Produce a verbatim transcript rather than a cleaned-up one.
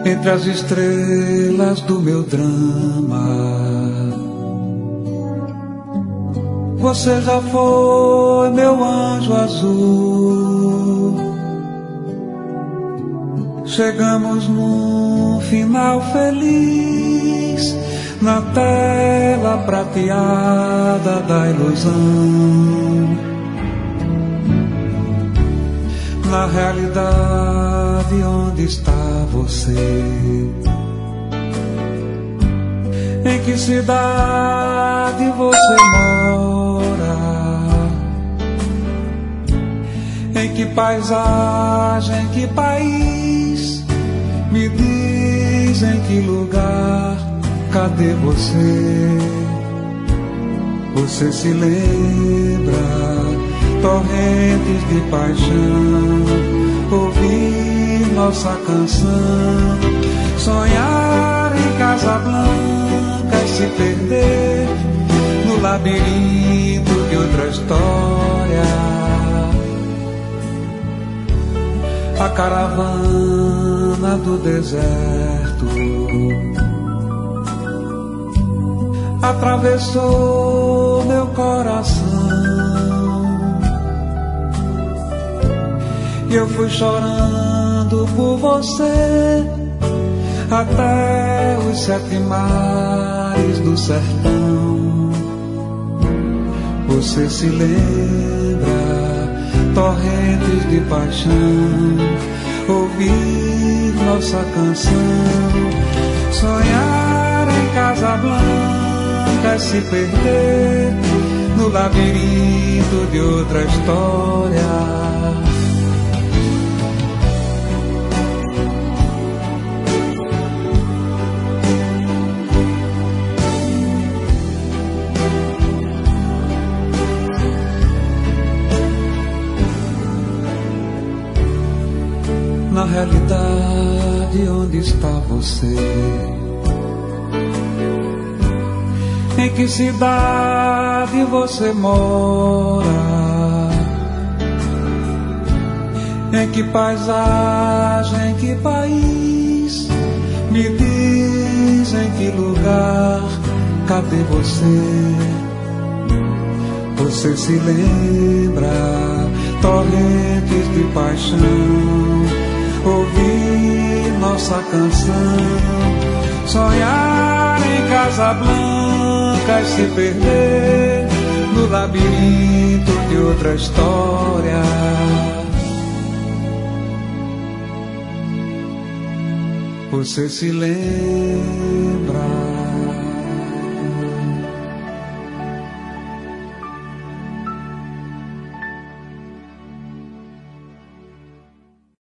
entre as estrelas do meu drama. Você já foi meu anjo azul. Chegamos num final feliz, na tela prateada da ilusão. Na realidade, onde está você? Em que cidade você mora? Em que paisagem, que país? Me diz em que lugar, cadê você? Você se lembra? Torrentes de paixão, ouvir nossa canção, sonhar em Casablanca e se perder no labirinto de outra história. A caravana do deserto atravessou meu coração. Eu fui chorando por você até os sete mares do sertão. Você se lembra? Torrentes de paixão, ouvir nossa canção, sonhar em Casablanca e se perder no labirinto de outra história. Na realidade, onde está você? Em que cidade você mora? Em que paisagem, que país? Me diz em que lugar, cadê você? Você se lembra? Torrentes de paixão, ouvir nossa canção, sonhar em Casablanca e se perder no labirinto de outra história. Você se lembra?